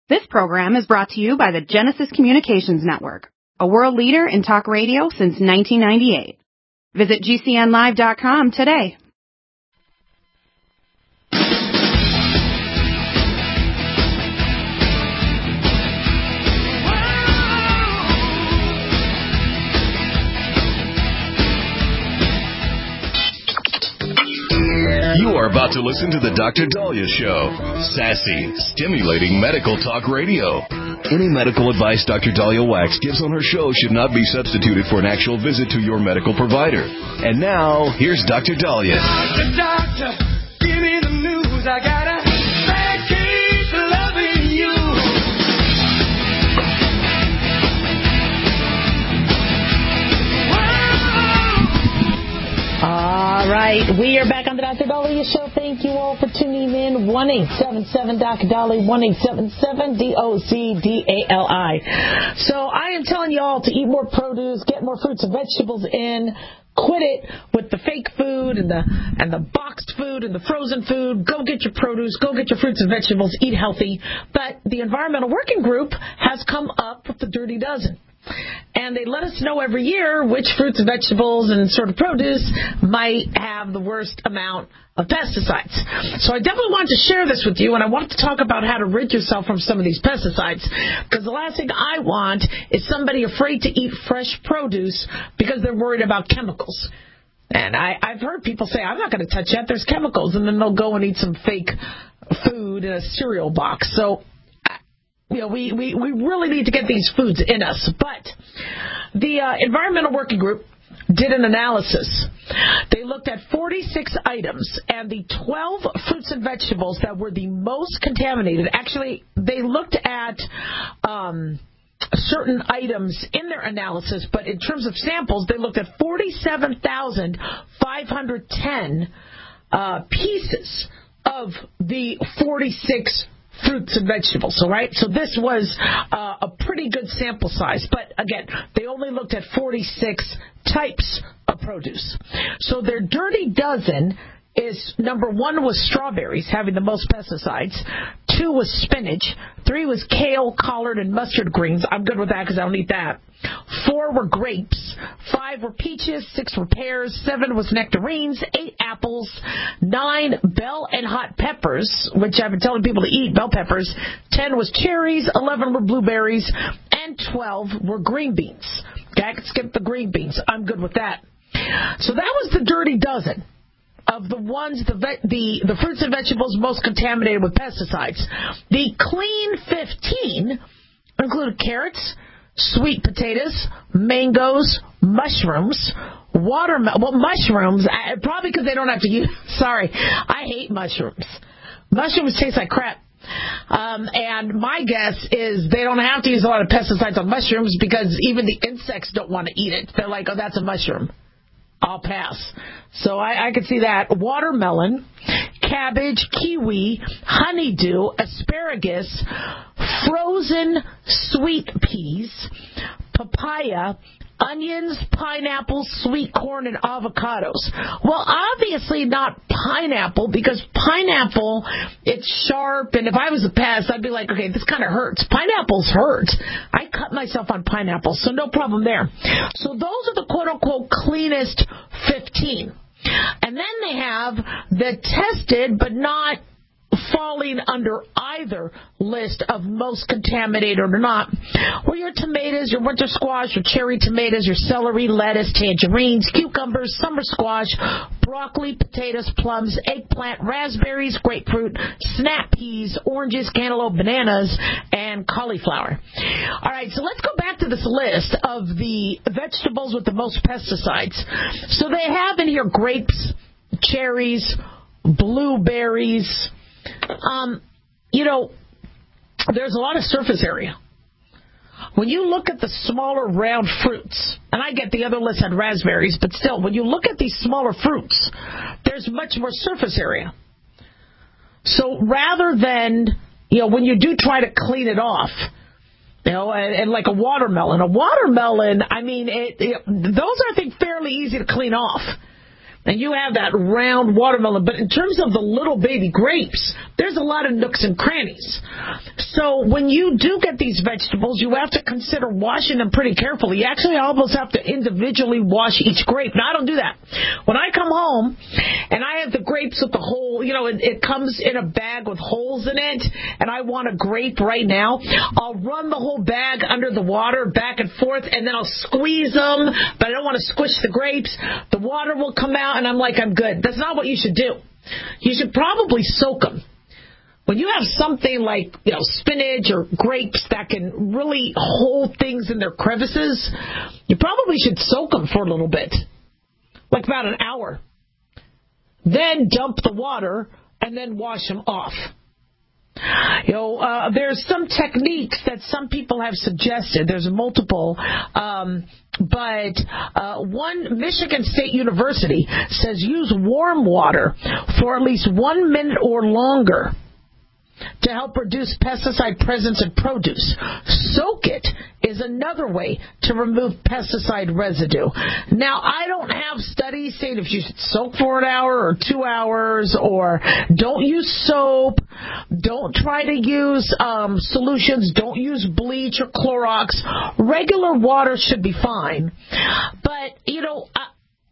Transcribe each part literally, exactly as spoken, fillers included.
This program is brought to you by the Genesis Communications Network, a world leader in talk radio since nineteen ninety-eight. Visit G C N live dot com today. You are about to listen to the Doctor Daliah Show. Sassy, stimulating medical talk radio. Any medical advice Doctor Daliah Wax gives on her show should not be substituted for an actual visit to your medical provider. And now, here's Doctor Daliah. Doctor, doctor, give me the news. I got a bad case of loving you. All right, we are back on the Doctor Daliah Show. Thank you all for tuning in. one eight seven seven Doctor Daliah, one eight seven seven D O C D A L I. So I am telling you all to eat more produce, get more fruits and vegetables in. Quit it with the fake food and the and the boxed food and the frozen food. Go get your produce. Go get your fruits and vegetables. Eat healthy. But the Environmental Working Group has come up with the Dirty Dozen. And they let us know every year which fruits and vegetables and sort of produce might have the worst amount of pesticides. So I definitely wanted to share this with you, and I wanted to talk about how to rid yourself from some of these pesticides, because the last thing I want is somebody afraid to eat fresh produce because they're worried about chemicals. And I, I've heard people say, I'm not going to touch that, there's chemicals, and then they'll go and eat some fake food in a cereal box. So You know, we, we, we really need to get these foods in us. But the uh, Environmental Working Group did an analysis. They looked at forty-six items, and the twelve fruits and vegetables that were the most contaminated. Actually, they looked at um, certain items in their analysis, but in terms of samples, they looked at forty-seven thousand five hundred ten uh, pieces of the forty-six fruits and vegetables, all right? So this was uh, a pretty good sample size. But, again, they only looked at forty-six types of produce. So their Dirty Dozen is, number one was strawberries, having the most pesticides. Two was spinach. Three was kale, collard, and mustard greens. I'm good with that because I don't eat that. Four were grapes. Five were peaches. Six were pears. Seven was nectarines. Eight apples. Nine bell and hot peppers, which I've been telling people to eat, bell peppers. Ten was cherries. Eleven were blueberries. And twelve were green beans. Okay, I could skip the green beans. I'm good with that. So that was the Dirty Dozen of the ones, the, the the fruits and vegetables most contaminated with pesticides. The Clean fifteen included carrots, sweet potatoes, mangoes, mushrooms, watermelon. Well, mushrooms, probably because they don't have to use, sorry, I hate mushrooms. Mushrooms taste like crap. Um, and my guess is they don't have to use a lot of pesticides on mushrooms because even the insects don't want to eat it. They're like, oh, that's a mushroom. I'll pass. So I, I could see that. Watermelon, cabbage, kiwi, honeydew, asparagus, frozen sweet peas, papaya, onions, pineapples, sweet corn, and avocados. Well, obviously not pineapple, because pineapple, it's sharp, and if I was a pest, I'd be like, okay, this kind of hurts. Pineapples hurt. I cut myself on pineapple, so no problem there. So those are the quote-unquote cleanest fifteen. And then they have the tested but not falling under either list of most contaminated or not, were your tomatoes, your winter squash, your cherry tomatoes, your celery, lettuce, tangerines, cucumbers, summer squash, broccoli, potatoes, plums, eggplant, raspberries, grapefruit, snap peas, oranges, cantaloupe, bananas, and cauliflower. All right, so let's go back to this list of the vegetables with the most pesticides. So they have in here grapes, cherries, blueberries. Um, you know, there's a lot of surface area. When you look at the smaller round fruits, and I get the other list had raspberries, but still, when you look at these smaller fruits, there's much more surface area. So rather than, you know, when you do try to clean it off, you know, and, and like a watermelon, a watermelon, I mean, it, it, those are, I think, fairly easy to clean off. and you have that round watermelon. But in terms of the little baby grapes, there's a lot of nooks and crannies. So when you do get these vegetables, you have to consider washing them pretty carefully. You actually almost have to individually wash each grape. Now, I don't do that. When I come home and I have the grapes with the hole, you know, it, it comes in a bag with holes in it, and I want a grape right now, I'll run the whole bag under the water back and forth, and then I'll squeeze them, but I don't want to squish the grapes. The water will come out, and I'm like, I'm good. That's not what you should do. You should probably soak them. When you have something like, you know, spinach or grapes that can really hold things in their crevices, you probably should soak them for a little bit, like about an hour. Then dump the water and then wash them off. You know, uh, there's some techniques that some people have suggested. There's multiple, um, but uh, one, Michigan State University says use warm water for at least one minute or longer to help reduce pesticide presence in produce. Soak it is another way to remove pesticide residue. Now, I don't have studies saying if you should soak for an hour or two hours, or don't use soap, don't try to use um, solutions, don't use bleach or Clorox. Regular water should be fine. But, you know, I...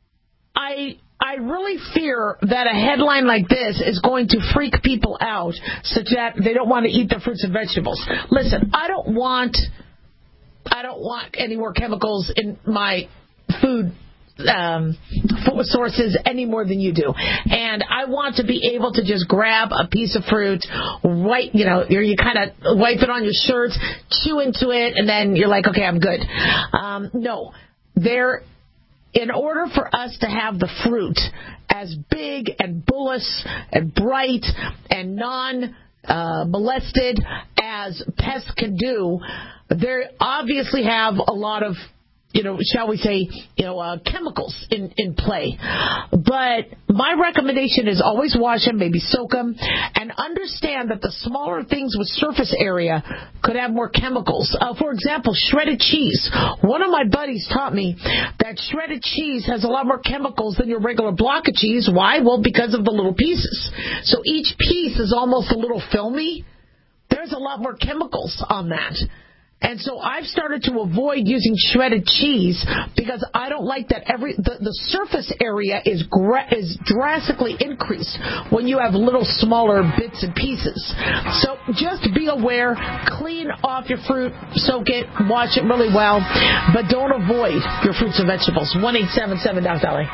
I I really fear that a headline like this is going to freak people out such that they don't want to eat their fruits and vegetables. Listen, I don't want I don't want any more chemicals in my food um, sources any more than you do. And I want to be able to just grab a piece of fruit, wipe, you know, you kind of wipe it on your shirt, chew into it, and then you're like, okay, I'm good. Um, no, there. In order for us to have the fruit as big and bulbous and bright and non-molested uh, as pests can do, they obviously have a lot of, you know, shall we say, you know, uh, chemicals in, in play. But my recommendation is always wash them, maybe soak them, and understand that the smaller things with surface area could have more chemicals. Uh, for example, shredded cheese. One of my buddies taught me that shredded cheese has a lot more chemicals than your regular block of cheese. Why? Well, because of the little pieces. So each piece is almost a little filmy. There's a lot more chemicals on that. And so I've started to avoid using shredded cheese because I don't like that every the, the surface area is gra- is drastically increased when you have little smaller bits and pieces. So just be aware, clean off your fruit, soak it, wash it really well, but don't avoid your fruits and vegetables. one eight seven seven Doc Dolly.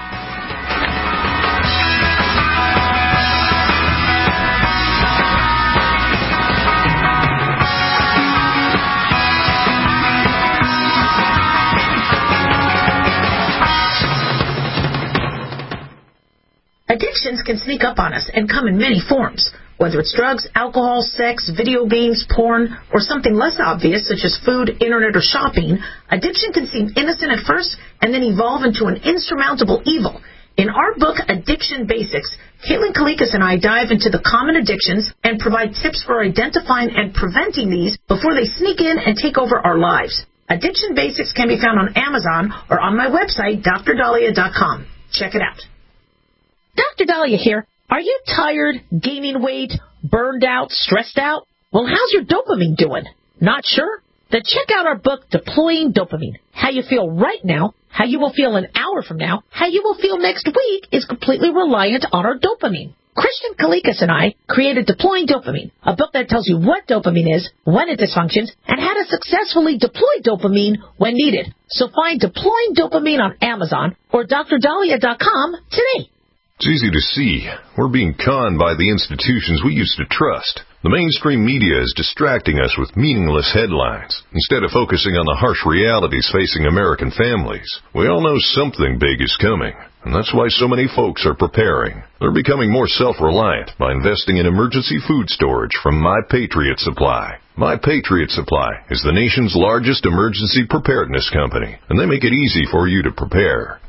Addictions can sneak up on us and come in many forms, whether it's drugs, alcohol, sex, video games, porn, or something less obvious such as food, internet, or shopping. Addiction can seem innocent at first and then evolve into an insurmountable evil. In our book, Addiction Basics, Caitlin Kalikas and I dive into the common addictions and provide tips for identifying and preventing these before they sneak in and take over our lives. Addiction Basics can be found on Amazon or on my website, D R Dahlia dot com. Check it out. Doctor Dahlia here. Are you tired, gaining weight, burned out, stressed out? Well, how's your dopamine doing? Not sure? Then check out our book, Deploying Dopamine. How you feel right now, how you will feel an hour from now, how you will feel next week is completely reliant on our dopamine. Christian Kalikas and I created Deploying Dopamine, a book that tells you what dopamine is, when it dysfunctions, and how to successfully deploy dopamine when needed. So find Deploying Dopamine on Amazon or D R Dahlia dot com today. It's easy to see. We're being conned by the institutions we used to trust. The mainstream media is distracting us with meaningless headlines instead of focusing on the harsh realities facing American families. We all know something big is coming, and that's why so many folks are preparing. They're becoming more self-reliant by investing in emergency food storage from My Patriot Supply. My Patriot Supply is the nation's largest emergency preparedness company, and they make it easy for you to prepare.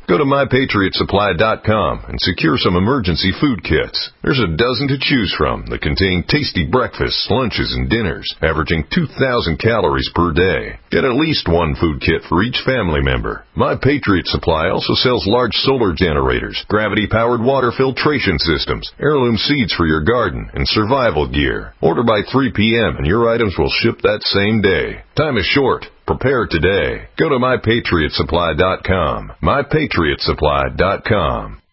Go to my patriot supply dot com and secure some emergency food kits. There's a dozen to choose from that contain tasty breakfasts, lunches, and dinners, averaging two thousand calories per day. Get at least one food kit for each family member. My Patriot Supply also sells large solar generators, gravity-powered water filtration systems, heirloom seeds for your garden, and survival gear. Order by three p.m. and your items will ship that same day. Time is short. Prepare today. Go to my patriot supply dot com. my patriot supply dot com.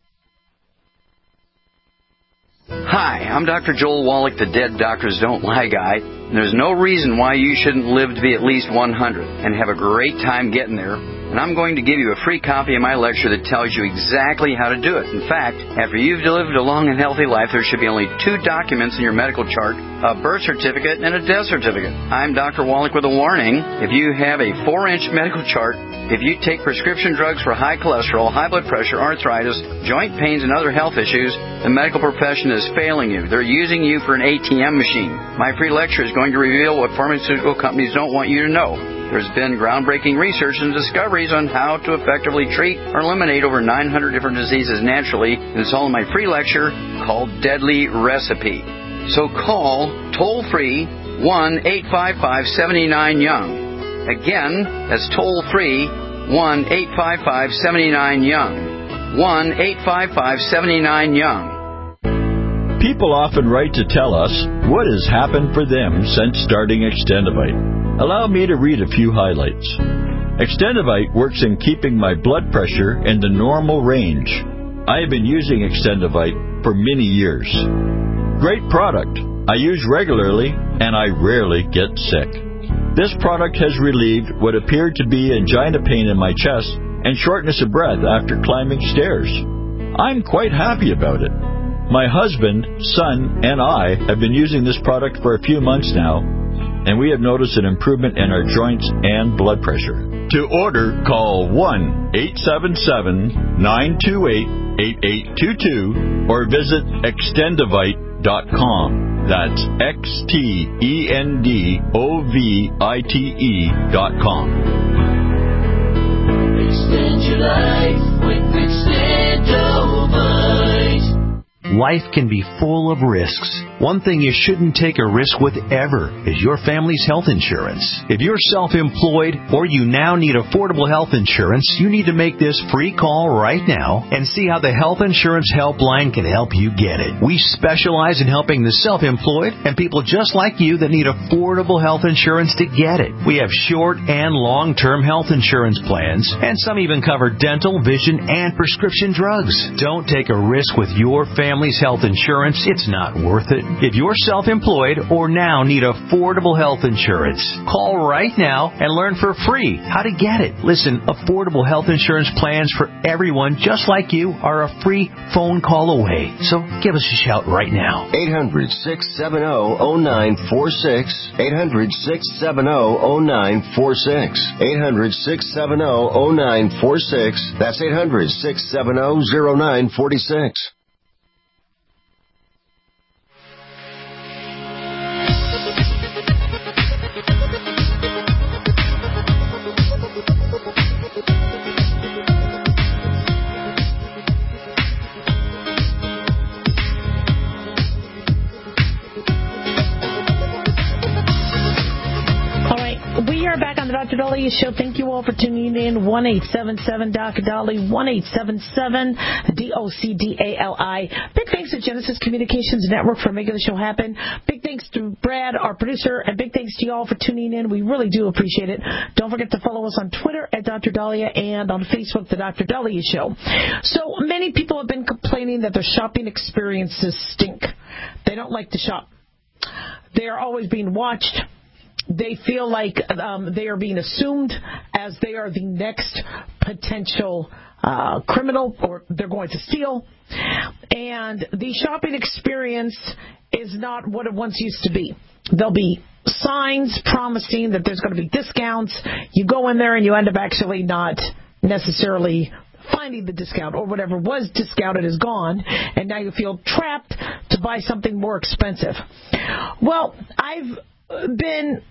Hi, I'm Doctor Joel Wallach, the Dead Doctors Don't Lie guy. There's no reason why you shouldn't live to be at least one hundred and have a great time getting there. And I'm going to give you a free copy of my lecture that tells you exactly how to do it. In fact, after you've lived a long and healthy life, there should be only two documents in your medical chart, a birth certificate and a death certificate. I'm Doctor Wallach with a warning. If you have a four-inch medical chart, if you take prescription drugs for high cholesterol, high blood pressure, arthritis, joint pains, and other health issues, the medical profession is failing you. They're using you for an A T M machine. My free lecture is going to reveal what pharmaceutical companies don't want you to know. There's been groundbreaking research and discoveries on how to effectively treat or eliminate over nine hundred different diseases naturally, and it's all in my free lecture called Deadly Recipe. So call toll-free one eight five five, seven nine, young. Again, that's toll-free one eight five five, seven nine, young. one eight five five, seven nine, young. People often write to tell us what has happened for them since starting Extendivite. Allow me to read a few highlights. Extendivite works in keeping my blood pressure in the normal range. I have been using Extendivite for many years. Great product. I use regularly and I rarely get sick. This product has relieved what appeared to be angina pain in my chest and shortness of breath after climbing stairs. I'm quite happy about it. My husband, son, and I have been using this product for a few months now, and we have noticed an improvement in our joints and blood pressure. To order, call one eight seven seven, nine two eight, eight eight two two or visit extendivite dot com. That's X T E N D O V I T E dot com. Extend your life with Extendivite. Life can be full of risks. One thing you shouldn't take a risk with ever is your family's health insurance. If you're self-employed or you now need affordable health insurance, you need to make this free call right now and see how the Health Insurance Helpline can help you get it. We specialize in helping the self-employed and people just like you that need affordable health insurance to get it. We have short and long-term health insurance plans, and some even cover dental, vision, and prescription drugs. Don't take a risk with your family's health insurance. It's not worth it. If you're self-employed or now need affordable health insurance, call right now and learn for free how to get it. Listen, affordable health insurance plans for everyone just like you are a free phone call away. So give us a shout right now. eight hundred, six seven zero, zero nine four six. eight hundred, six seven zero, zero nine four six. eight hundred, six seven zero, zero nine four six. That's eight hundred, six seven zero, zero nine four six. Doctor Dolly Show. Thank you all for tuning in. one eight seven seven, Doctor Dolly, one eight seven seven, D O C D A L I. Big thanks to Genesis Communications Network for making the show happen. Big thanks to Brad, our producer, and big thanks to you all for tuning in. We really do appreciate it. Don't forget to follow us on Twitter at Doctor Dahlia and on Facebook, The Doctor Dahlia Show. So many people have been complaining that their shopping experiences stink. They don't like to shop. They are always being watched. They feel like um, they are being assumed as they are the next potential uh, criminal, or they're going to steal. And the shopping experience is not what it once used to be. There'll be signs promising that there's going to be discounts. You go in there and you end up actually not necessarily finding the discount, or whatever was discounted is gone, and now you feel trapped to buy something more expensive. Well, I've been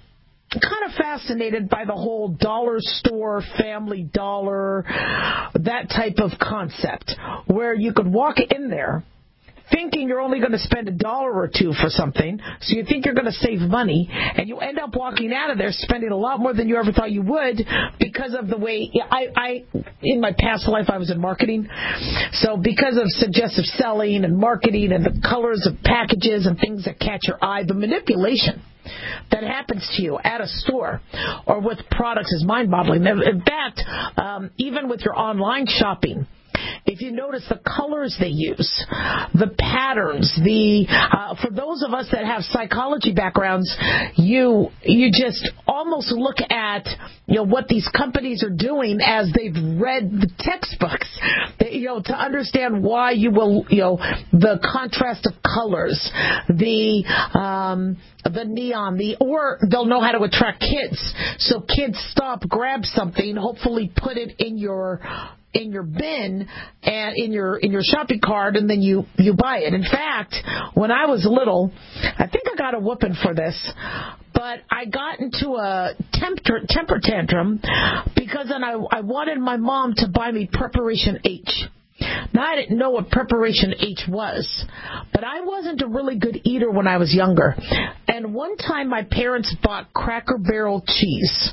kind of fascinated by the whole dollar store, Family Dollar, that type of concept, where you could walk in there thinking you're only going to spend a dollar or two for something, so you think you're going to save money, and you end up walking out of there spending a lot more than you ever thought you would because of the way I, I in my past life I was in marketing, so because of suggestive selling and marketing and the colors of packages and things that catch your eye, the manipulation that happens to you at a store or with products is mind-boggling. In fact, um, even with your online shopping, if you notice the colors they use, the patterns, the uh, for those of us that have psychology backgrounds, you you just almost look at you know what these companies are doing as they've read the textbooks, they, you know, to understand why you will you know the contrast of colors, the um, the neon, the or they'll know how to attract kids, so kids stop, grab something, hopefully put it in your. in your bin and in your in your shopping cart, and then you you buy it. In fact, when I was little, I think I got a whooping for this, but I got into a temper, temper tantrum because then I, I wanted my mom to buy me Preparation H. Now, I didn't know what Preparation H was, but I wasn't a really good eater when I was younger. And one time my parents bought Cracker Barrel cheese.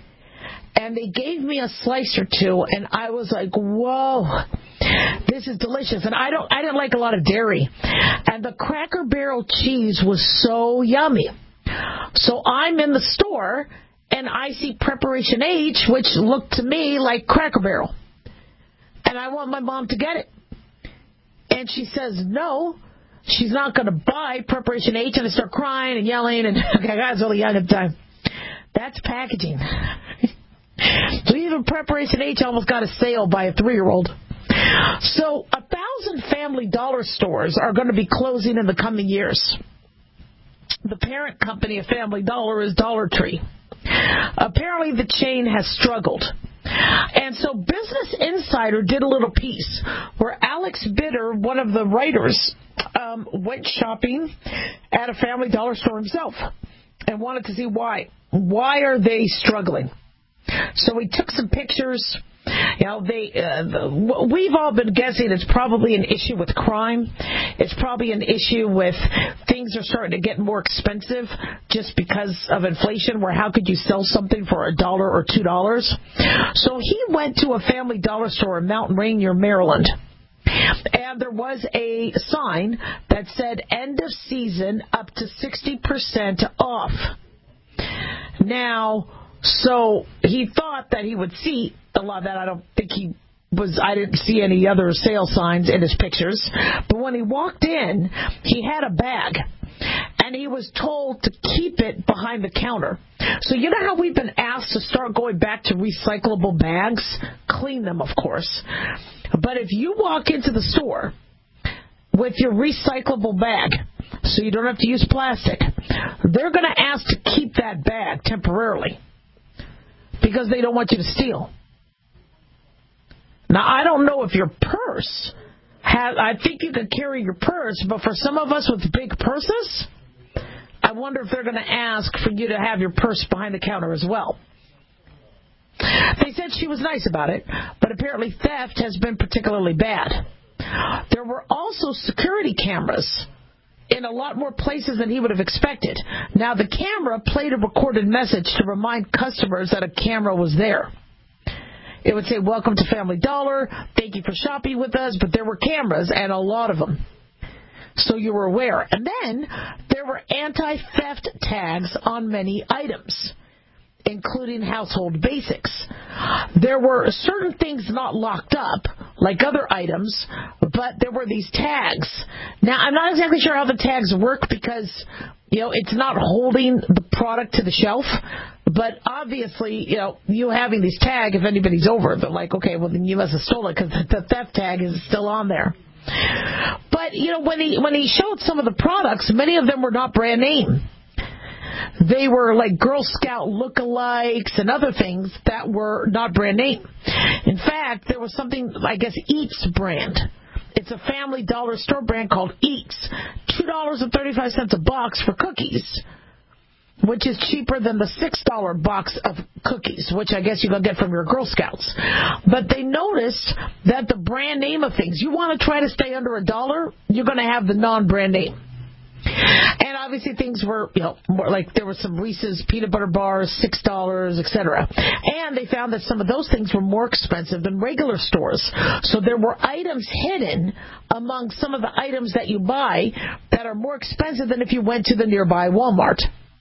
And they gave me a slice or two, and I was like, whoa, this is delicious. And I don't, I didn't like a lot of dairy. And the Cracker Barrel cheese was so yummy. So I'm in the store, and I see Preparation H, which looked to me like Cracker Barrel. And I want my mom to get it. And she says, no, she's not going to buy Preparation H. And I start crying and yelling, and okay, I was really young at the time. That's packaging. So even Preparation H almost got a sale by a three-year-old. So a thousand Family Dollar stores are going to be closing in the coming years. The parent company of Family Dollar is Dollar Tree. Apparently the chain has struggled. And so Business Insider did a little piece where Alex Bitter, one of the writers, um, went shopping at a Family Dollar store himself and wanted to see why. Why are they struggling? So we took some pictures. You know, they uh, the, we've all been guessing it's probably an issue with crime. It's probably an issue with things are starting to get more expensive just because of inflation, where how could you sell something for a dollar or two dollars? So he went to a Family Dollar store in Mount Rainier, Maryland. And there was a sign that said end of season up to sixty percent off. Now, so he thought that he would see a lot of that. I don't think he was, I didn't see any other sale signs in his pictures. But when he walked in, he had a bag. And he was told to keep it behind the counter. So you know how we've been asked to start going back to recyclable bags? Clean them, of course. But if you walk into the store with your recyclable bag, so you don't have to use plastic, they're going to ask to keep that bag temporarily because they don't want you to steal. Now, I don't know if your purse has, I think you can carry your purse, but for some of us with big purses, I wonder if they're going to ask for you to have your purse behind the counter as well. They said she was nice about it, but apparently theft has been particularly bad. There were also security cameras in a lot more places than he would have expected. Now, the camera played a recorded message to remind customers that a camera was there. It would say, welcome to Family Dollar, thank you for shopping with us, but there were cameras, and a lot of them. So you were aware. And then there were anti-theft tags on many items, including household basics. There were certain things not locked up, like other items, but there were these tags. Now, I'm not exactly sure how the tags work because, you know, it's not holding the product to the shelf. But obviously, you know, you having these tags, if anybody's over, they're like, okay, well, then you must have stolen it because the theft tag is still on there. But, you know, when he when he showed some of the products, many of them were not brand name. They were like Girl Scout lookalikes and other things that were not brand name. In fact, there was something, I guess, Eats brand. It's a Family Dollar store brand called Eats. two dollars and thirty-five cents a box for cookies. which is cheaper than the six dollar box of cookies, which I guess you can get from your Girl Scouts. But they noticed that the brand name of things, you want to try to stay under a dollar, you're going to have the non-brand name. And obviously things were, you know, more like there were some Reese's peanut butter bars, six dollars, et cetera. And they found that some of those things were more expensive than regular stores. So there were items hidden among some of the items that you buy that are more expensive than if you went to the nearby Walmart.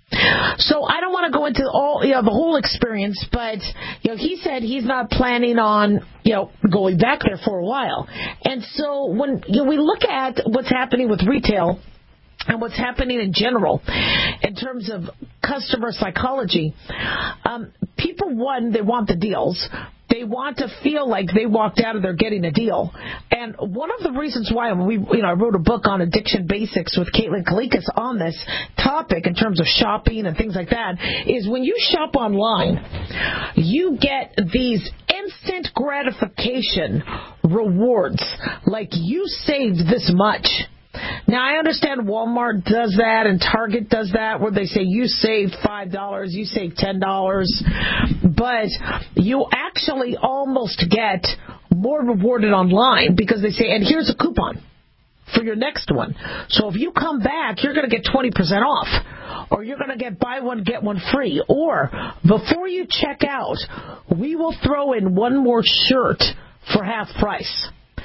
So I don't want to go into all, you know, the whole experience, but, you know, he said he's not planning on, you know, going back there for a while. And so when you know, we look at what's happening with retail and what's happening in general in terms of customer psychology, um, people, one, they want the deals. They want to feel like they walked out of there getting a deal. And one of the reasons why we, you know, I wrote a book on addiction basics with Caitlin Kalikas on this topic in terms of shopping and things like that is when you shop online, you get these instant gratification rewards, like you saved this much. Now, I understand Walmart does that and Target does that where they say you saved five dollars, you saved ten dollars, but you actually almost get more rewarded online because they say, and here's a coupon for your next one. So if you come back, you're going to get twenty percent off, or you're going to get buy one, get one free, or before you check out, we will throw in one more shirt for half price.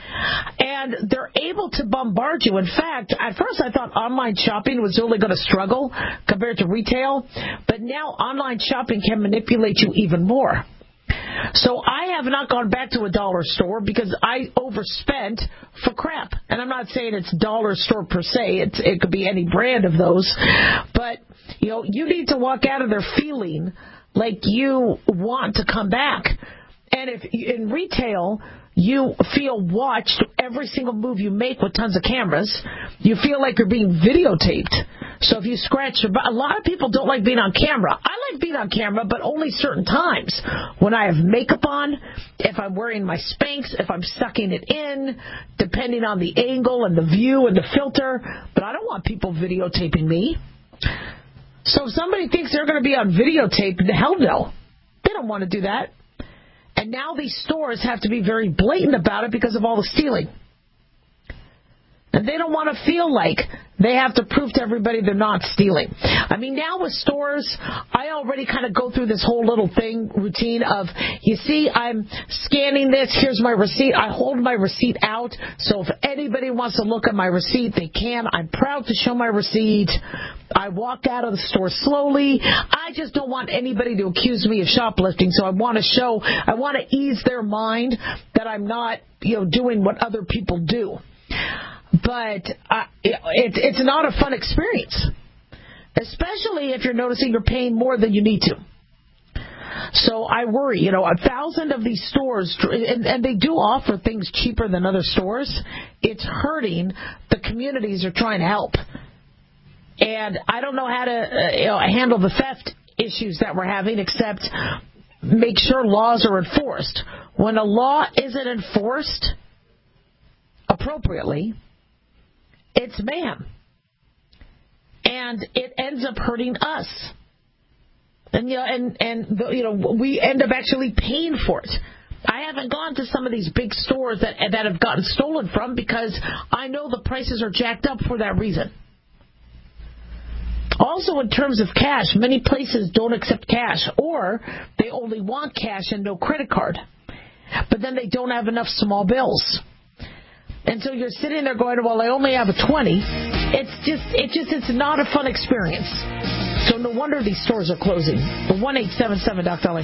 And they're able to bombard you. In fact, at first I thought online shopping was only going to struggle compared to retail, but now online shopping can manipulate you even more. So I have not gone back to a dollar store because I overspent for crap. And I'm not saying it's dollar store per se. It's, it could be any brand of those. But, you know, you need to walk out of there feeling like you want to come back. And if in retail you feel watched every single move you make with tons of cameras, you feel like you're being videotaped. So if you scratch your butt, a lot of people don't like being on camera. I like being on camera, but only certain times. When I have makeup on, if I'm wearing my Spanx, if I'm sucking it in, depending on the angle and the view and the filter. But I don't want people videotaping me. So if somebody thinks they're going to be on videotape, hell no. They don't want to do that. And now these stores have to be very blatant about it because of all the stealing. And they don't want to feel like they have to prove to everybody they're not stealing. I mean, now with stores, I already kind of go through this whole little thing, routine of, you see, I'm scanning this, here's my receipt. I hold my receipt out, so if anybody wants to look at my receipt, they can. I'm proud to show my receipt. I walk out of the store slowly. I just don't want anybody to accuse me of shoplifting, so I want to show, I want to ease their mind that I'm not, you know, doing what other people do. But uh, it, it's not a fun experience, especially if you're noticing you're paying more than you need to. So I worry, you know, a thousand of these stores, and, and they do offer things cheaper than other stores. It's hurting the communities they're trying to help. And I don't know how to uh, you know, handle the theft issues that we're having except make sure laws are enforced. When a law isn't enforced appropriately, it's mayhem. And it ends up hurting us. And, you know, and, and you know, we end up actually paying for it. I haven't gone to some of these big stores that, that have gotten stolen from because I know the prices are jacked up for that reason. Also, in terms of cash, many places don't accept cash, or they only want cash and no credit card. But then they don't have enough small bills. And so you're sitting there going, well, I only have a twenty. It's just, it just, it's not a fun experience. So no wonder these stores are closing. one eight seven seven Doc Dolly.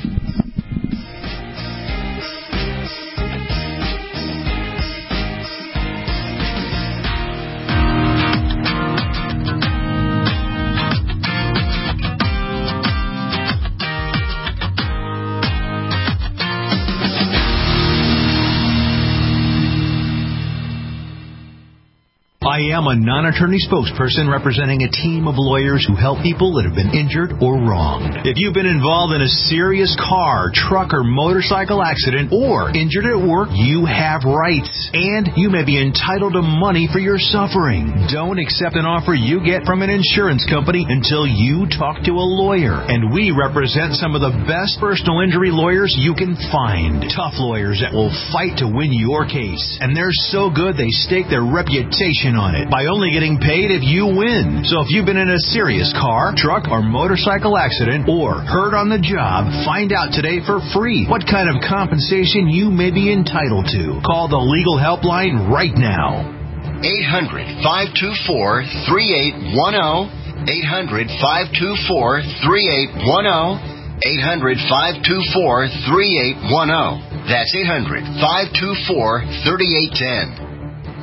I am a non-attorney spokesperson representing a team of lawyers who help people that have been injured or wronged. If you've been involved in a serious car, truck, or motorcycle accident or injured at work, you have rights, and you may be entitled to money for your suffering. Don't accept an offer you get from an insurance company until you talk to a lawyer, and we represent some of the best personal injury lawyers you can find. Tough lawyers that will fight to win your case, and they're so good they stake their reputation on it by only getting paid if you win. So if you've been in a serious car, truck, or motorcycle accident or hurt on the job, find out today for free what kind of compensation you may be entitled to. Call the legal helpline right now. eight hundred, five two four, three eight one zero. eight hundred, five two four, three eight one zero. eight hundred, five two four, three eight one zero. That's eight hundred, five two four, three eight one zero.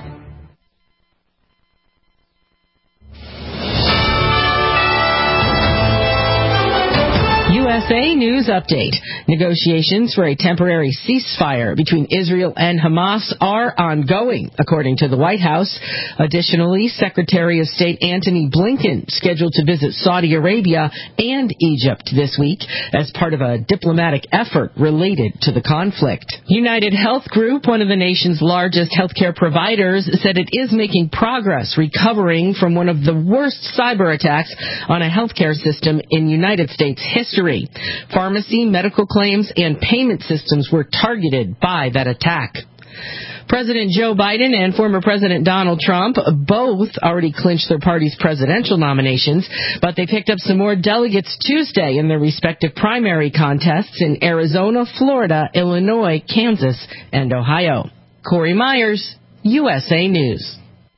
U S A News Update. Negotiations for a temporary ceasefire between Israel and Hamas are ongoing, according to the White House. Additionally, Secretary of State Antony Blinken scheduled to visit Saudi Arabia and Egypt this week as part of a diplomatic effort related to the conflict. United Health Group, one of the nation's largest healthcare providers, said it is making progress recovering from one of the worst cyber attacks on a healthcare system in United States history. Pharmacy, medical claims, and payment systems were targeted by that attack. President Joe Biden and former President Donald Trump both already clinched their party's presidential nominations, but they picked up some more delegates Tuesday in their respective primary contests in Arizona, Florida, Illinois, Kansas, and Ohio. Corey Myers, U S A News.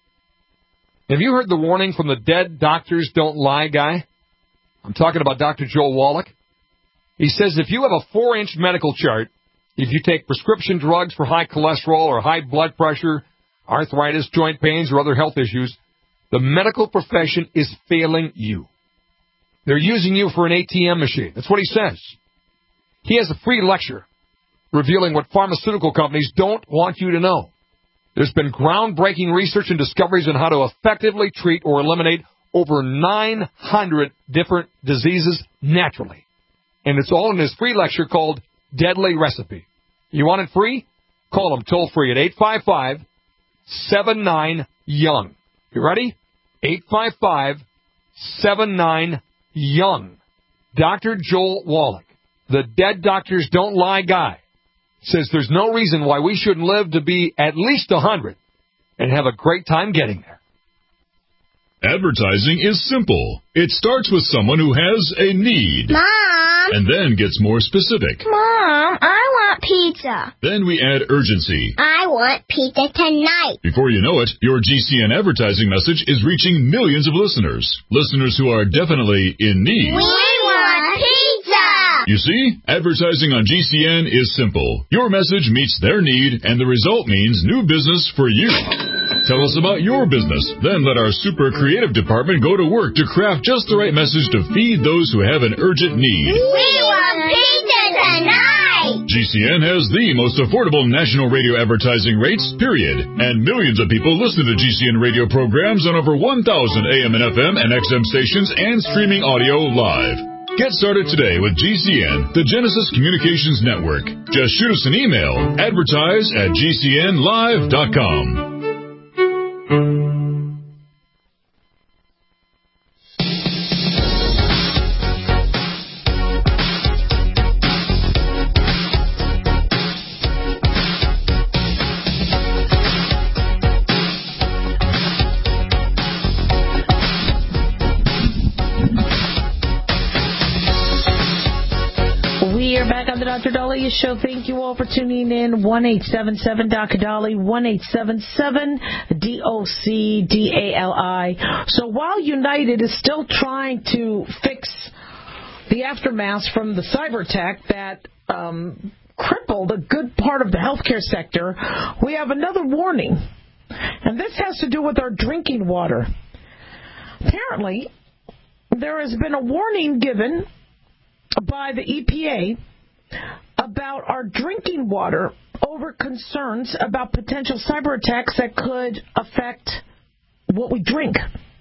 Have you heard the warning from the dead doctors don't lie guy? I'm talking about Doctor Joel Wallach. He says if you have a four-inch medical chart, if you take prescription drugs for high cholesterol or high blood pressure, arthritis, joint pains, or other health issues, the medical profession is failing you. They're using you for an A T M machine. That's what he says. He has a free lecture revealing what pharmaceutical companies don't want you to know. There's been groundbreaking research and discoveries on how to effectively treat or eliminate over nine hundred different diseases naturally. And it's all in his free lecture called Deadly Recipe. You want it free? Call him toll free at eight five five, seven nine, young. You ready? eight five five, seven nine, young. Doctor Joel Wallach, the dead doctors don't lie guy, says there's no reason why we shouldn't live to be at least one hundred and have a great time getting there. Advertising is simple. It starts with someone who has a need. Mom! And then gets more specific. Mom, I want pizza. Then we add urgency. I want pizza tonight. Before you know it, your G C N advertising message is reaching millions of listeners. Listeners who are definitely in need. We want pizza! You see, advertising on G C N is simple. Your message meets their need, and the result means new business for you. Tell us about your business. Then let our super creative department go to work to craft just the right message to feed those who have an urgent need. We want pizza tonight! G C N has the most affordable national radio advertising rates, period. And millions of people listen to G C N radio programs on over one thousand A M and F M and X M stations and streaming audio live. Get started today with G C N, the Genesis Communications Network. Just shoot us an email, advertise at G C N live dot com. Doctor Dahlia Show. Thank you all for tuning in. one eight seven seven D O C D A L I, one eight seven seven D O C D A L I. So while United is still trying to fix the aftermath from the cyber attack that um, crippled a good part of the healthcare sector, we have another warning. And this has to do with our drinking water. Apparently, there has been a warning given by the E P A about our drinking water over concerns about potential cyber attacks that could affect what we drink.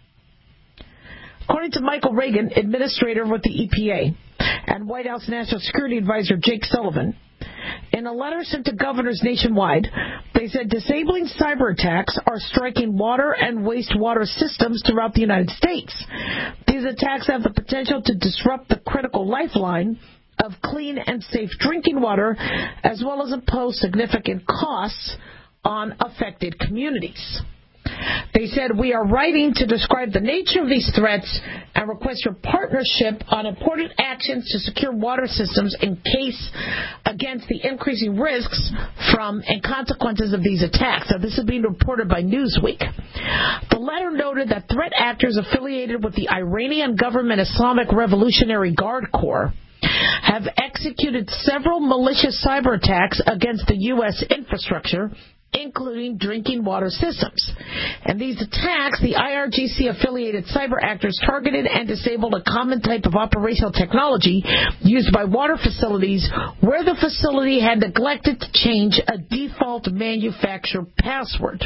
According to Michael Reagan, administrator with the E P A, and White House National Security Advisor Jake Sullivan, in a letter sent to governors nationwide, they said disabling cyber attacks are striking water and wastewater systems throughout the United States. These attacks have the potential to disrupt the critical lifeline of clean and safe drinking water, as well as impose significant costs on affected communities. They said, we are writing to describe the nature of these threats and request your partnership on important actions to secure water systems in case against the increasing risks from and consequences of these attacks. So this is being reported by Newsweek. The letter noted that threat actors affiliated with the Iranian government Islamic Revolutionary Guard Corps have executed several malicious cyber attacks against the U S infrastructure, including drinking water systems. And these attacks, the I R G C-affiliated cyber actors targeted and disabled a common type of operational technology used by water facilities where the facility had neglected to change a default manufacturer password.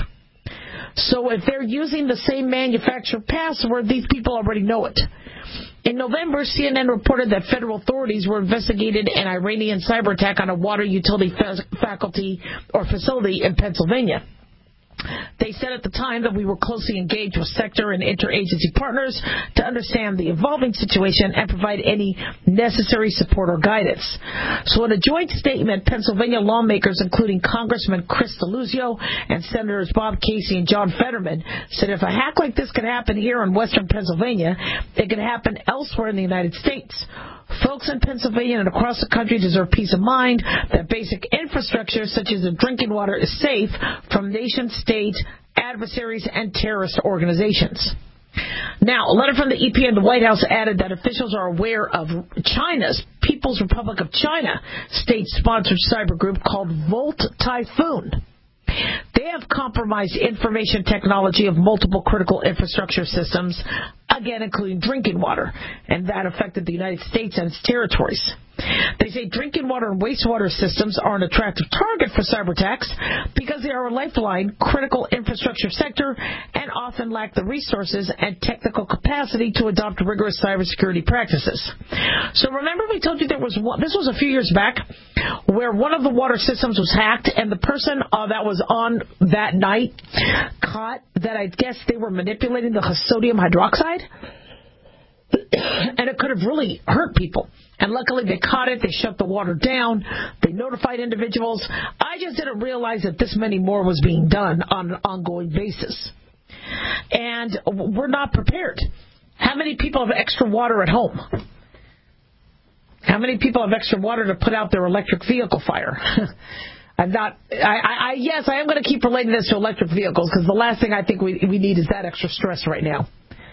So if they're using the same manufacturer password, these people already know it. In November, C N N reported that federal authorities were investigating an Iranian cyber attack on a water utility fa- faculty or facility in Pennsylvania. They said at the time that we were closely engaged with sector and interagency partners to understand the evolving situation and provide any necessary support or guidance. So in a joint statement, Pennsylvania lawmakers, including Congressman Chris Deluzio and Senators Bob Casey and John Fetterman, said if a hack like this could happen here in western Pennsylvania, it could happen elsewhere in the United States. Folks in Pennsylvania and across the country deserve peace of mind that basic infrastructure such as drinking water is safe from nation-state adversaries and terrorist organizations. Now, a letter from the E P A and the White House added that officials are aware of China's People's Republic of China state-sponsored cyber group called Volt Typhoon. They have compromised information technology of multiple critical infrastructure systems, again, including drinking water, and that affected the United States and its territories. They say drinking water and wastewater systems are an attractive target for cyber attacks because they are a lifeline, critical infrastructure sector, and often lack the resources and technical capacity to adopt rigorous cybersecurity practices. So remember we told you there was one, this was a few years back, where one of the water systems was hacked, and the person uh, that was on that night caught that I guess they were manipulating the sodium hydroxide, and it could have really hurt people. And luckily they caught it, they shut the water down, they notified individuals. I just didn't realize that this many more was being done on an ongoing basis. And we're not prepared. How many people have extra water at home? How many people have extra water to put out their electric vehicle fire? I'm not, I, I, I, yes, I am going to keep relating this to electric vehicles because the last thing I think we, we need is that extra stress right now.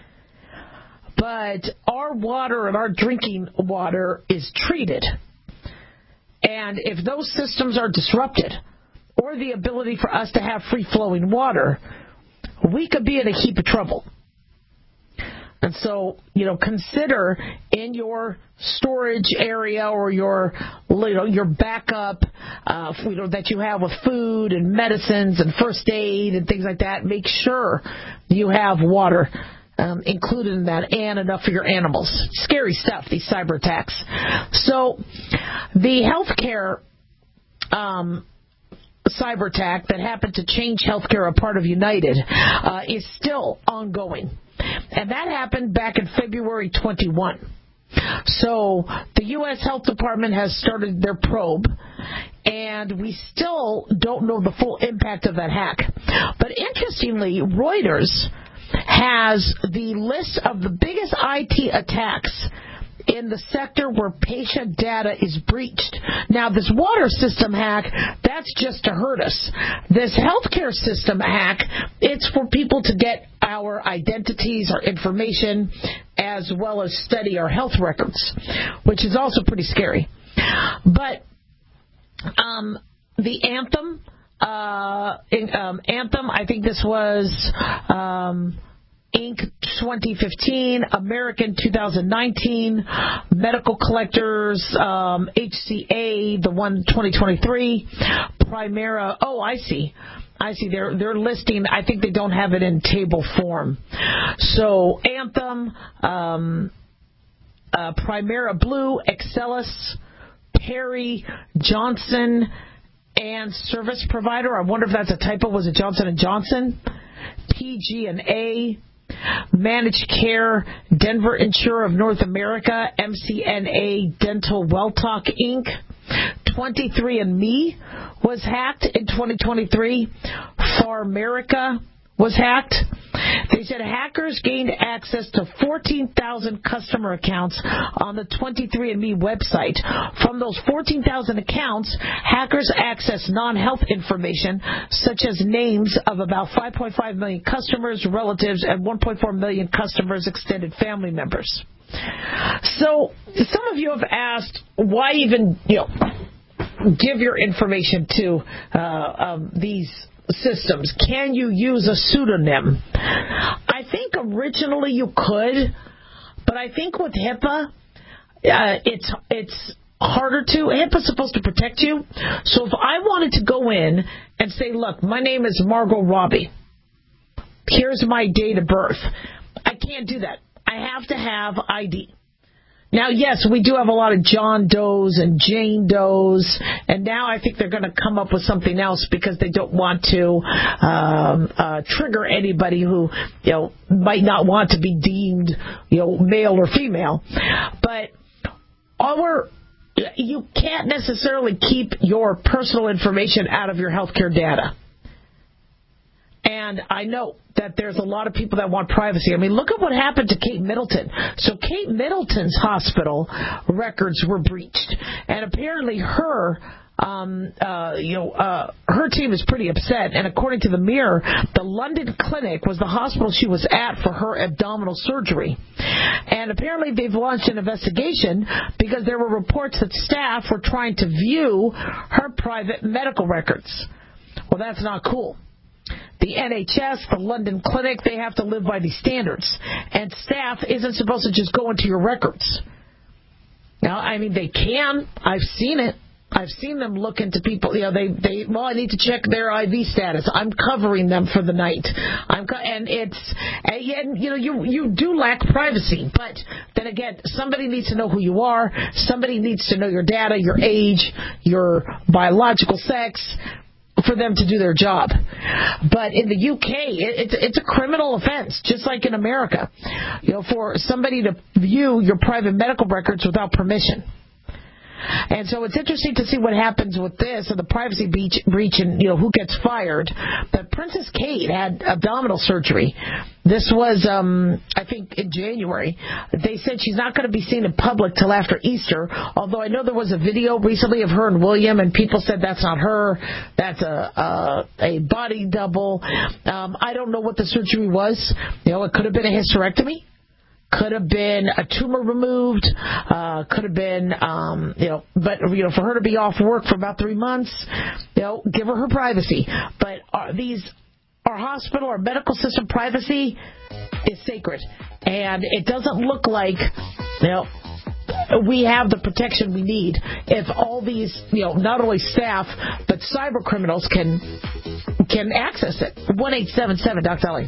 But our water and our drinking water is treated. And if those systems are disrupted, or the ability for us to have free-flowing water, we could be in a heap of trouble. And so, you know, consider in your storage area or your, you know, your backup, uh, you know, that you have with food and medicines and first aid and things like that. Make sure you have water Um, included in that, and enough for your animals. Scary stuff, these cyber attacks. So the healthcare um, cyber attack that happened to Change Healthcare, a part of United, uh, is still ongoing. And that happened back in February twenty-first. So the U S Health Department has started their probe, and we still don't know the full impact of that hack. But interestingly, Reuters has the list of the biggest I T attacks in the sector where patient data is breached. Now, this water system hack, that's just to hurt us. This healthcare system hack, it's for people to get our identities, our information, as well as study our health records, which is also pretty scary. But um, the Anthem... Uh, in, um, Anthem, I think this was um, Incorporated twenty fifteen, American two thousand nineteen, Medical Collectors, um, H C A, the one twenty twenty-three, Primera, oh, I see, I see. They're they're listing. I think they don't have it in table form. So Anthem, um, uh, Primera Blue, Excellus, Perry, Johnson, and service provider. I wonder if that's a typo. Was it Johnson and Johnson? P G and A, Managed Care, Denver Insurer of North America, M C N A Dental Welltalk Incorporated, twenty-three and me was hacked in twenty twenty-three. Pharmerica was hacked. They said hackers gained access to fourteen thousand customer accounts on the twenty-three and me website. From those fourteen thousand accounts, hackers accessed non-health information such as names of about five point five million customers, relatives, and one point four million customers' extended family members. So some of you have asked, why even, you know, give your information to uh, um, these systems? Can you use a pseudonym? I think originally you could, but I think with HIPAA, uh, it's it's harder to. HIPAA's supposed to protect you. So if I wanted to go in and say, look, my name is Margot Robbie. Here's my date of birth. I can't do that. I have to have I D. Now, yes, we do have a lot of John Does and Jane Does, and now I think they're going to come up with something else because they don't want to um, uh, trigger anybody who, you know, might not want to be deemed, you know, male or female. But our you can't necessarily keep your personal information out of your healthcare data. And I know that there's a lot of people that want privacy. I mean, look at what happened to Kate Middleton. So Kate Middleton's hospital records were breached. And apparently her, um, uh, you know, uh, her team is pretty upset. And according to the Mirror, the London clinic was the hospital she was at for her abdominal surgery. And apparently they've launched an investigation because there were reports that staff were trying to view her private medical records. Well, that's not cool. The N H S, the London Clinic, they have to live by these standards. And staff isn't supposed to just go into your records. Now, I mean, they can. I've seen it. I've seen them look into people. You know, they, they well, I need to check their I V status. I'm covering them for the night. I'm co- And it's, and, you know, you, you do lack privacy. But then again, somebody needs to know who you are. Somebody needs to know your data, your age, your biological sex, for them to do their job. But in the U K, it, it's, it's a criminal offense, just like in America, you know, for somebody to view your private medical records without permission. And so it's interesting to see what happens with this and the privacy breach, breach and, you know, who gets fired. But Princess Kate had abdominal surgery. This was, um, I think, in January. They said she's not going to be seen in public till after Easter, although I know there was a video recently of her and William, and people said that's not her. That's a a, a body double. Um, I don't know what the surgery was. You know, it could have been a hysterectomy. Could have been a tumor removed, uh, could have been, um, you know, but, you know, for her to be off work for about three months, you know, give her her privacy. But our, these, our hospital, our medical system privacy is sacred. And it doesn't look like, you know, we have the protection we need if all these, you know, not only staff, but cyber criminals can, can access it. one eight seven seven Doc Dolly.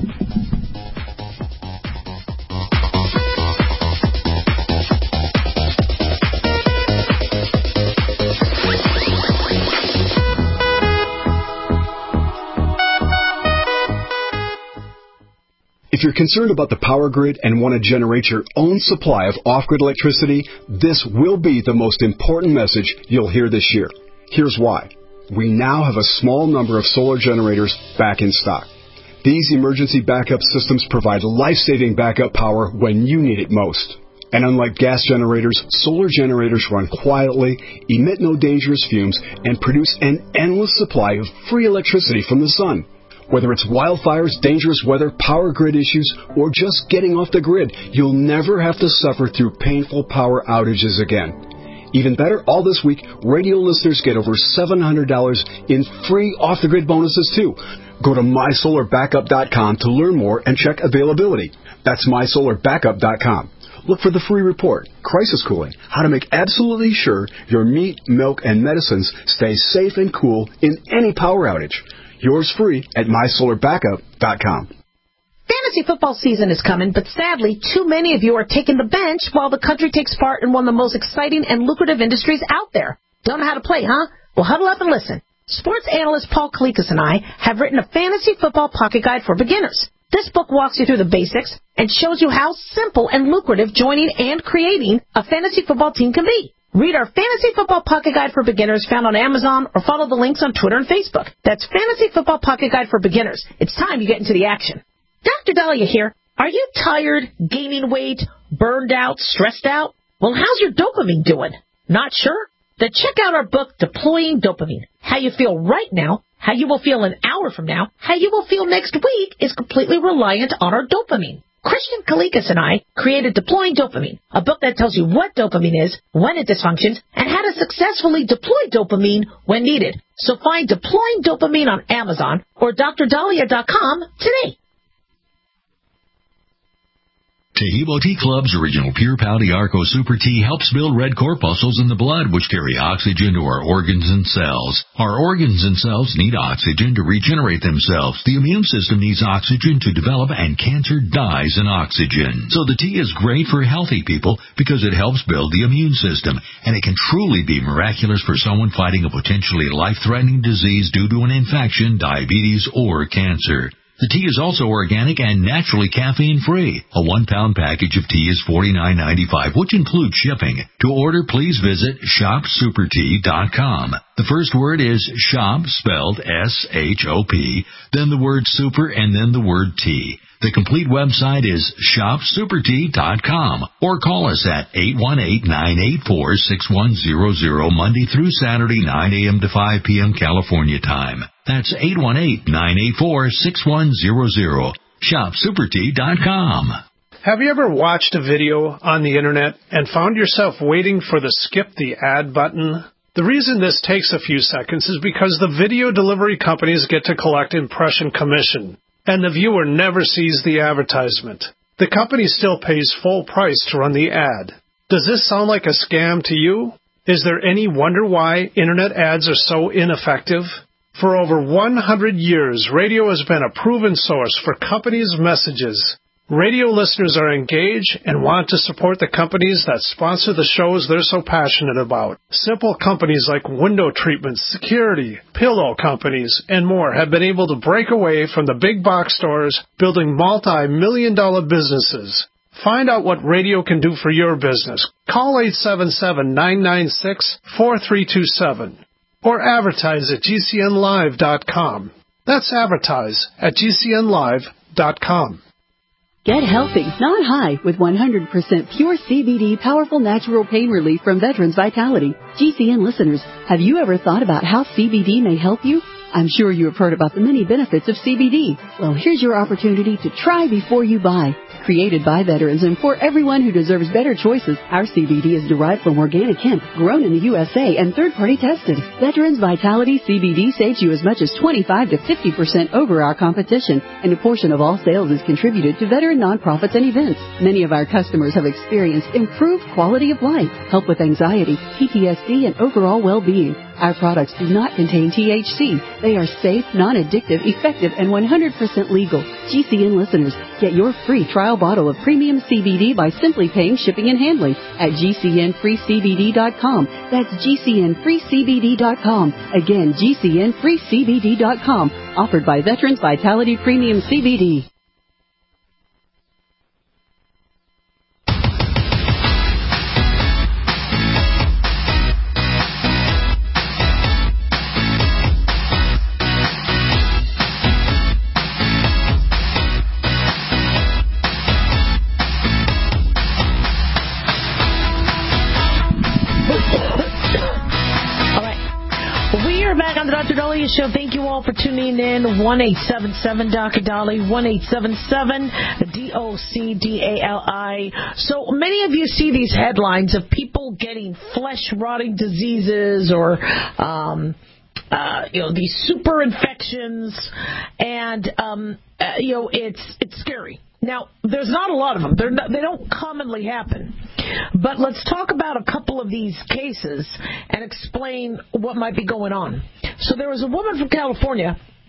If you're concerned about the power grid and want to generate your own supply of off-grid electricity, this will be the most important message you'll hear this year. Here's why. We now have a small number of solar generators back in stock. These emergency backup systems provide life-saving backup power when you need it most. And unlike gas generators, solar generators run quietly, emit no dangerous fumes, and produce an endless supply of free electricity from the sun. Whether it's wildfires, dangerous weather, power grid issues, or just getting off the grid, you'll never have to suffer through painful power outages again. Even better, all this week, radio listeners get over seven hundred dollars in free off-the-grid bonuses, too. Go to my solar backup dot com to learn more and check availability. That's my solar backup dot com. Look for the free report, Crisis Cooling, how to make absolutely sure your meat, milk, and medicines stay safe and cool in any power outage. Yours free at my solar backup dot com. Fantasy football season is coming, but sadly, too many of you are taking the bench while the country takes part in one of the most exciting and lucrative industries out there. Don't know how to play, huh? Well, huddle up and listen. Sports analyst Paul Kalikas and I have written a fantasy football pocket guide for beginners. This book walks you through the basics and shows you how simple and lucrative joining and creating a fantasy football team can be. Read our Fantasy Football Pocket Guide for Beginners found on Amazon or follow the links on Twitter and Facebook. That's Fantasy Football Pocket Guide for Beginners. It's time you get into the action. Doctor Dahlia here. Are you tired, gaining weight, burned out, stressed out? Well, how's your dopamine doing? Not sure? Then check out our book, Deploying Dopamine. How you feel right now, how you will feel an hour from now, how you will feel next week is completely reliant on our dopamine. Christian Kalikas and I created Deploying Dopamine, a book that tells you what dopamine is, when it dysfunctions, and how to successfully deploy dopamine when needed. So find Deploying Dopamine on Amazon or D R Dahlia dot com today. Tahibo Tea Club's original Pure Pouty Arco Super Tea helps build red corpuscles in the blood, which carry oxygen to our organs and cells. Our organs and cells need oxygen to regenerate themselves. The immune system needs oxygen to develop, and cancer dies in oxygen. So the tea is great for healthy people because it helps build the immune system, and it can truly be miraculous for someone fighting a potentially life-threatening disease due to an infection, diabetes, or cancer. The tea is also organic and naturally caffeine-free. A one-pound package of tea is forty-nine ninety-five, which includes shipping. To order, please visit shop super tea dot com. The first word is shop, spelled S H O P, then the word super, and then the word tea. The complete website is shop super tea dot com, or call us at eight one eight, nine eight four, six one zero zero Monday through Saturday, nine a.m. to five p.m. California time. That's eight one eight, nine eight four, six one zero zero. shop super tea dot com. Have you ever watched a video on the internet and found yourself waiting for the skip the ad button? The reason this takes a few seconds is because the video delivery companies get to collect impression commission, and the viewer never sees the advertisement. The company still pays full price to run the ad. Does this sound like a scam to you? Is there any wonder why internet ads are so ineffective? For over one hundred years, radio has been a proven source for companies' messages. Radio listeners are engaged and want to support the companies that sponsor the shows they're so passionate about. Simple companies like window treatments, security, pillow companies, and more have been able to break away from the big box stores, building multi-million dollar businesses. Find out what radio can do for your business. Call eight seven seven, nine nine six, four three two seven or advertise at G C N live dot com. That's advertise at G C N live dot com. Get healthy, not high, with one hundred percent pure C B D powerful natural pain relief from Veterans Vitality. G C N listeners, have you ever thought about how C B D may help you? I'm sure you have heard about the many benefits of C B D. Well, here's your opportunity to try before you buy. Created by veterans and for everyone who deserves better choices, our C B D is derived from organic hemp, grown in the U S A and third-party tested. Veterans Vitality C B D saves you as much as twenty-five to fifty percent over our competition, and a portion of all sales is contributed to veteran nonprofits and events. Many of our customers have experienced improved quality of life, help with anxiety, P T S D, and overall well-being. Our products do not contain T H C. They are safe, non-addictive, effective, and one hundred percent legal. G C N listeners, get your free trial bottle of premium C B D by simply paying shipping and handling at G C N free C B D dot com. That's G C N free C B D dot com. Again, G C N free C B D dot com. Offered by Veterans Vitality Premium C B D. On the Doctor Dahlia Show. Thank you all for tuning in. one eight seven seven Doctor Dahlia, one eight seven seven D O C D A L I. So many of you see these headlines of people getting flesh-rotting diseases or, um, uh, you know, these super infections, and um, uh, you know, it's it's scary. Now, there's not a lot of them. They're not, they don't commonly happen. But let's talk about a couple of these cases and explain what might be going on. So there was a woman from California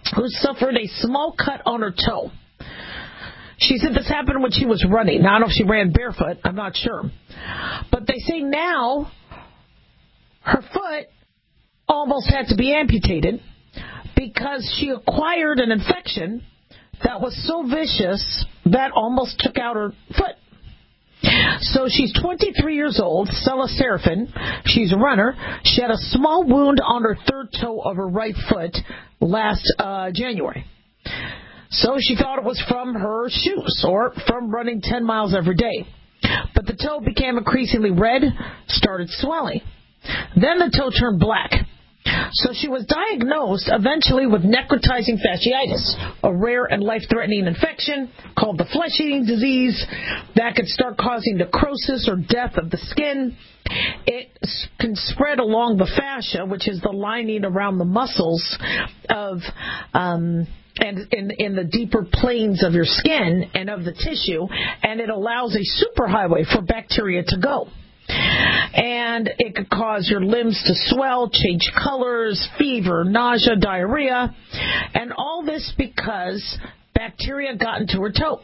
who suffered a small cut on her toe. She said this happened when she was running. Now, I don't know if she ran barefoot. I'm not sure. But they say now her foot almost had to be amputated because she acquired an infection that was so vicious that almost took out her foot. So she's twenty-three years old, Stella Serafin. She's a runner. She had a small wound on her third toe of her right foot last uh, January. So she thought it was from her shoes or from running ten miles every day. But the toe became increasingly red, started swelling. Then the toe turned black. So she was diagnosed eventually with necrotizing fasciitis, a rare and life-threatening infection called the flesh-eating disease that could start causing necrosis or death of the skin. It can spread along the fascia, which is the lining around the muscles of um, and in, in the deeper planes of your skin and of the tissue, and it allows a superhighway for bacteria to go. And it could cause your limbs to swell, change colors, fever, nausea, diarrhea, and all this because bacteria got into her toe.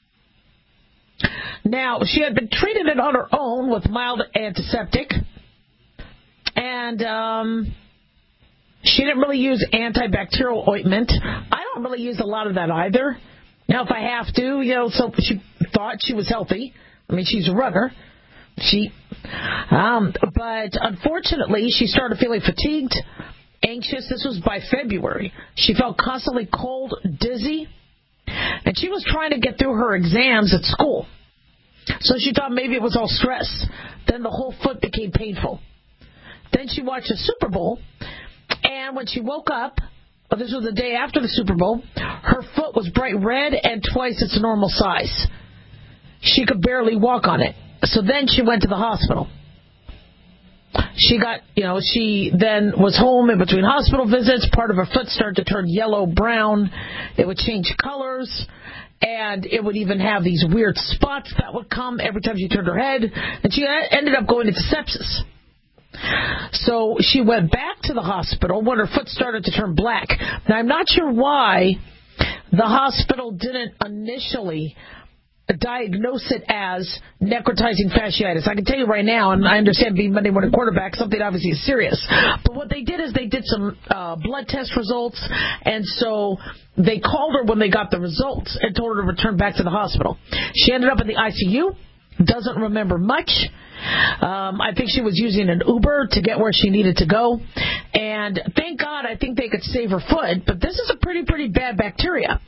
Now, she had been treated it on her own with mild antiseptic, and um, she didn't really use antibacterial ointment. I don't really use a lot of that either. Now, if I have to, you know, so she thought she was healthy. I mean, she's a runner. She, um, but unfortunately, she started feeling fatigued, anxious. This was by February. She felt constantly cold, dizzy, and she was trying to get through her exams at school. So she thought maybe it was all stress. Then the whole foot became painful. Then she watched the Super Bowl, and when she woke up, well, this was the day after the Super Bowl, her foot was bright red and twice its normal size. She could barely walk on it. So then she went to the hospital. She got, you know, she then was home in between hospital visits. Part of her foot started to turn yellow, brown. It would change colors. And it would even have these weird spots that would come every time she turned her head. And she ended up going into sepsis. So she went back to the hospital when her foot started to turn black. Now, I'm not sure why the hospital didn't initially diagnose it as necrotizing fasciitis. I can tell you right now, and I understand being Monday morning quarterback, something obviously is serious. But what they did is they did some uh, blood test results, and so they called her when they got the results and told her to return back to the hospital. She ended up in the I C U, doesn't remember much. Um, I think she was using an Uber to get where she needed to go. And thank God I think they could save her foot, but this is a pretty, pretty bad bacteria.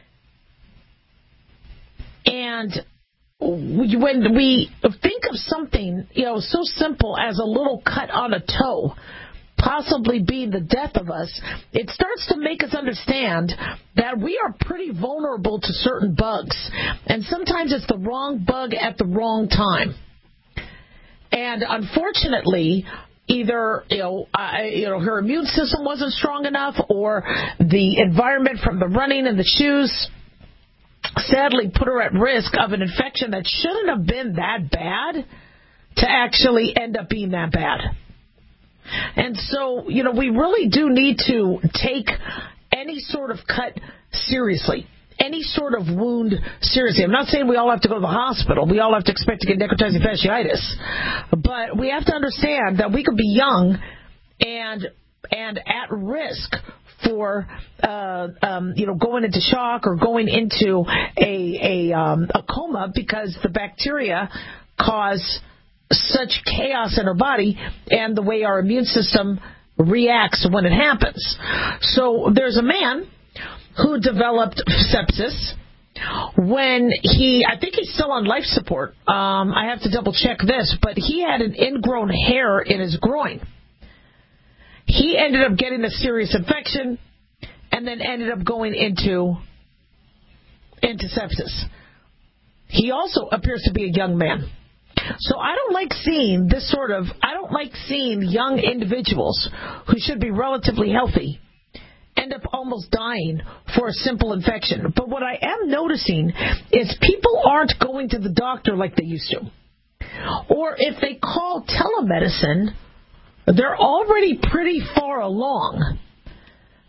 And when we think of something, you know, so simple as a little cut on a toe possibly being the death of us, it starts to make us understand that we are pretty vulnerable to certain bugs. And sometimes it's the wrong bug at the wrong time. And unfortunately, either you know, uh, you know, her immune system wasn't strong enough, or the environment from the running and the shoes sadly put her at risk of an infection that shouldn't have been that bad to actually end up being that bad. And so, you know, we really do need to take any sort of cut seriously, any sort of wound seriously. I'm not saying we all have to go to the hospital. We all have to expect to get necrotizing fasciitis. But we have to understand that we could be young and and at risk for uh, um, you know, going into shock or going into a a, um, a coma because the bacteria cause such chaos in our body and the way our immune system reacts when it happens. So there's a man who developed sepsis when he, I think he's still on life support. Um, I have to double check this, but he had an ingrown hair in his groin. He ended up getting a serious infection and then ended up going into, into sepsis. He also appears to be a young man. So I don't like seeing this sort of, I don't like seeing young individuals who should be relatively healthy end up almost dying for a simple infection. But what I am noticing is people aren't going to the doctor like they used to. Or if they call telemedicine, they're already pretty far along.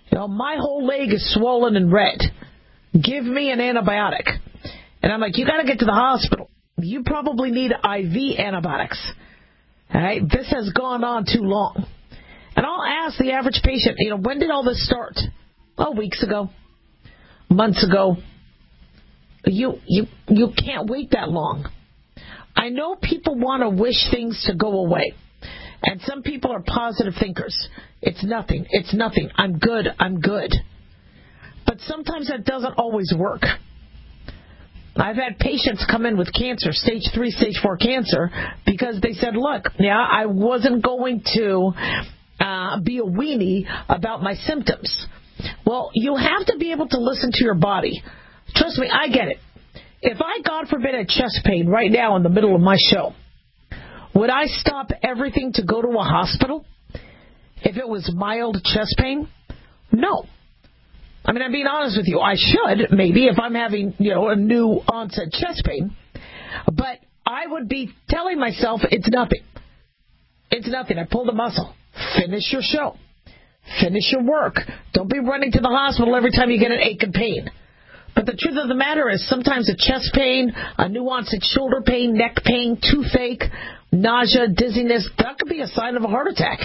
You know, my whole leg is swollen and red. Give me an antibiotic. And I'm like, you got to get to the hospital. You probably need I V antibiotics. All right, this has gone on too long. And I'll ask the average patient, you know, when did all this start? Oh, weeks ago, months ago. You you you can't wait that long. I know people want to wish things to go away. And some people are positive thinkers. It's nothing. It's nothing. I'm good. I'm good. But sometimes that doesn't always work. I've had patients come in with cancer, stage three, stage four cancer, because they said, look, yeah, I wasn't going to uh, be a weenie about my symptoms. Well, you have to be able to listen to your body. Trust me, I get it. If I, God forbid, had chest pain right now in the middle of my show, would I stop everything to go to a hospital if it was mild chest pain? No. I mean, I'm being honest with you. I should, maybe, if I'm having, you know, a new onset chest pain. But I would be telling myself it's nothing. It's nothing. I pulled a muscle. Finish your show. Finish your work. Don't be running to the hospital every time you get an ache and pain. But the truth of the matter is sometimes a chest pain, a new onset shoulder pain, neck pain, toothache, nausea, dizziness, that could be a sign of a heart attack.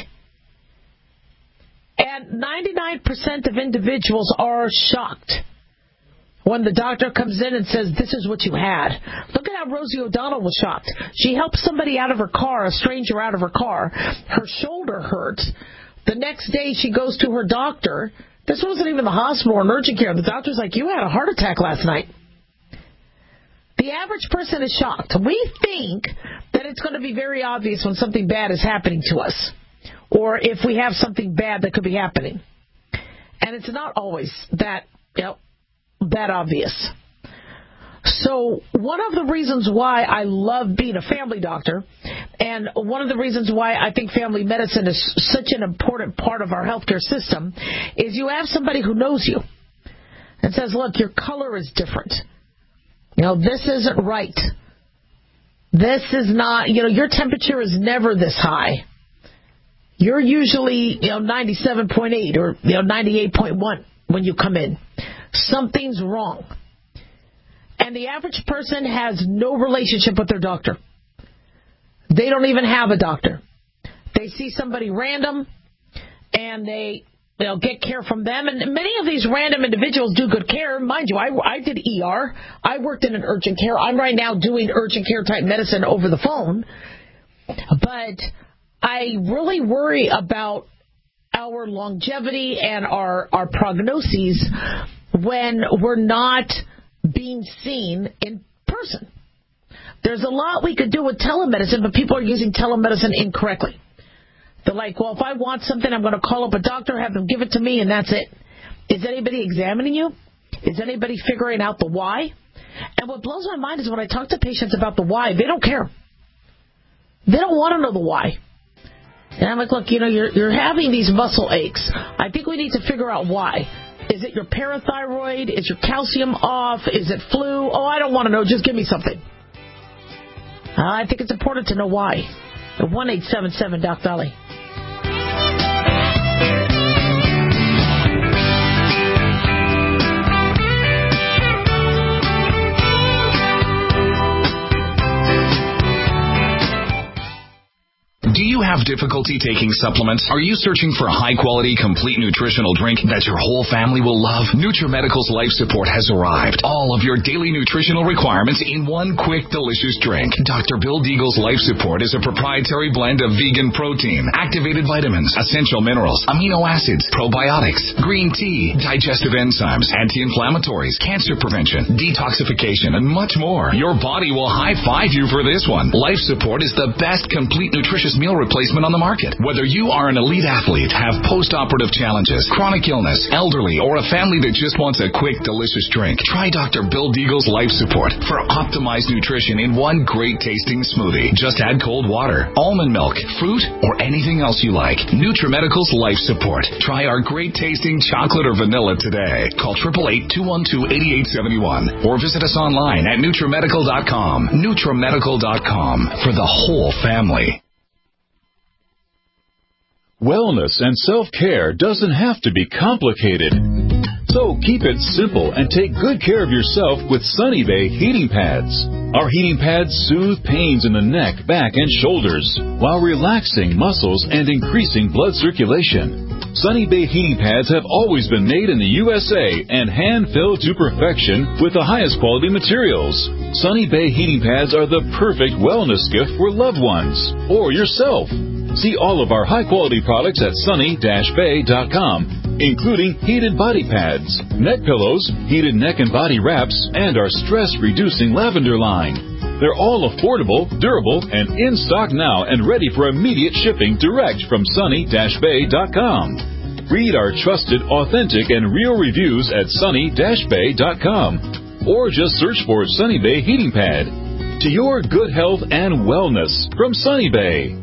And ninety-nine percent of individuals are shocked when the doctor comes in and says, this is what you had. Look at how Rosie O'Donnell was shocked. She helped somebody out of her car, a stranger out of her car. Her shoulder hurt. The next day she goes to her doctor. This wasn't even the hospital or an urgent care. The doctor's like, you had a heart attack last night. The average person is shocked. We think that it's going to be very obvious when something bad is happening to us, or if we have something bad that could be happening. And it's not always that, you know, that obvious. So one of the reasons why I love being a family doctor, and one of the reasons why I think family medicine is such an important part of our healthcare system, is you have somebody who knows you and says, look, your color is different. You know, this isn't right. This is not, you know, your temperature is never this high. You're usually, you know, ninety-seven point eight or, you know, ninety-eight point one when you come in. Something's wrong. And the average person has no relationship with their doctor. They don't even have a doctor. They see somebody random, and they, you know, get care from them. And many of these random individuals do good care. Mind you, I, I did E R. I worked in an urgent care. I'm right now doing urgent care type medicine over the phone. But I really worry about our longevity and our, our prognoses when we're not being seen in person. There's a lot we could do with telemedicine, but people are using telemedicine incorrectly. They're like, well, if I want something, I'm going to call up a doctor, have them give it to me, and that's it. Is anybody examining you? Is anybody figuring out the why? And what blows my mind is when I talk to patients about the why, they don't care. They don't want to know the why. And I'm like, look, you know, you're, you're having these muscle aches. I think we need to figure out why. Is it your parathyroid? Is your calcium off? Is it flu? Oh, I don't want to know. Just give me something. Uh, I think it's important to know why. one eight seven seven Doc Dolly. Do you have difficulty taking supplements? Are you searching for a high-quality, complete nutritional drink that your whole family will love? NutriMedical's Life Support has arrived. All of your daily nutritional requirements in one quick, delicious drink. Doctor Bill Deagle's Life Support is a proprietary blend of vegan protein, activated vitamins, essential minerals, amino acids, probiotics, green tea, digestive enzymes, anti-inflammatories, cancer prevention, detoxification, and much more. Your body will high-five you for this one. Life Support is the best complete nutritious meal replacement on the market. Whether you are an elite athlete, have post-operative challenges, chronic illness, elderly, or a family that just wants a quick, delicious drink, try Doctor Bill Deagle's Life Support for optimized nutrition in one great tasting smoothie. Just add cold water, almond milk, fruit, or anything else you like. NutriMedical's Life Support. Try our great tasting chocolate or vanilla today. Call eight eight eight, two one two, eight eight seven one or visit us online at NutriMedical dot com. NutriMedical dot com for the whole family. Wellness and self-care doesn't have to be complicated. So keep it simple and take good care of yourself with Sunny Bay heating pads. Our heating pads soothe pains in the neck, back, and shoulders while relaxing muscles and increasing blood circulation. Sunny Bay heating pads have always been made in the U S A and hand-filled to perfection with the highest quality materials. Sunny Bay heating pads are the perfect wellness gift for loved ones or yourself. See all of our high-quality products at sunny dash bay dot com, including heated body pads, neck pillows, heated neck and body wraps, and our stress-reducing lavender line. They're all affordable, durable, and in stock now and ready for immediate shipping direct from sunny dash bay dot com. Read our trusted, authentic, and real reviews at sunny dash bay dot com or just search for Sunny Bay Heating Pad. To your good health and wellness from Sunny Bay.